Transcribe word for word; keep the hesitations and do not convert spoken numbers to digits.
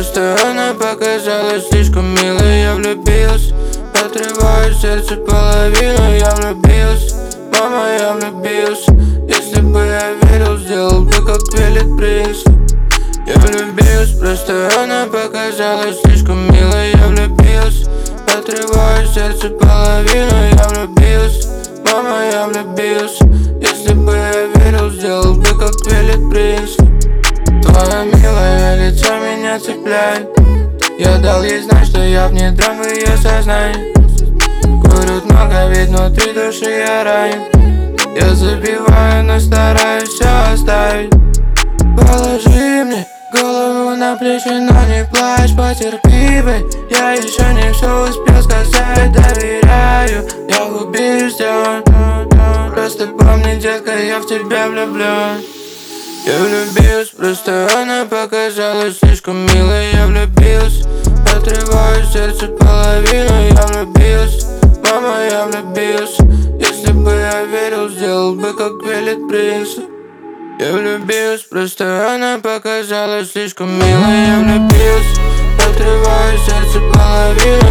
просто она показалась слишком милой. Я влюбился, отрываю сердце половину. Я влюбился, мама, я влюбился. Если бы я верил, сделал бы, как велит принц. Я влюбился, просто она показалась слишком милой. Я влюбился, отрываю сердце половину. Я влюбился, мама, я влюбился. Если бы я верил, сделал бы, как велит принц. Твое милое лицо меня цепляет. Я дал ей знать, что я внедрен в ее сознание. Курят много, ведь внутри души я ранен. Я забиваю, но стараюсь все оставить. Положи мне голову на плечи, но не плачь, потерпи, бэй. Я еще не все успел сказать, доверяю. Я убежден. Просто помни, детка, я в тебя влюблен. Я влюбился, просто она показалась слишком милой. Я влюбился, отрываю сердце половину. Я влюбился, мама, я влюбился. Если бы я верил, сделал бы, как велит принц. Я влюбился, просто она показалась слишком милой. Я влюбился, отрываю сердце половину.